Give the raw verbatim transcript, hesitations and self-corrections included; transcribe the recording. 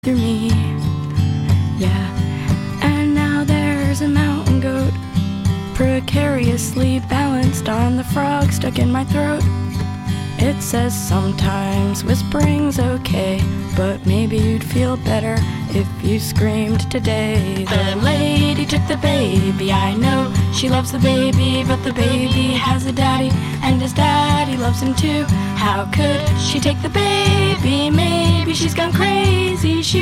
through me, yeah. And now there's a mountain goat precariously balanced on the frog stuck in my throat. It says sometimes whispering's okay, but maybe you'd feel better if you screamed today. The lady took the baby, I know she loves the baby, but the baby has a daddy, and his daddy loves him too. How could she take the baby? Maybe she's gone crazy. She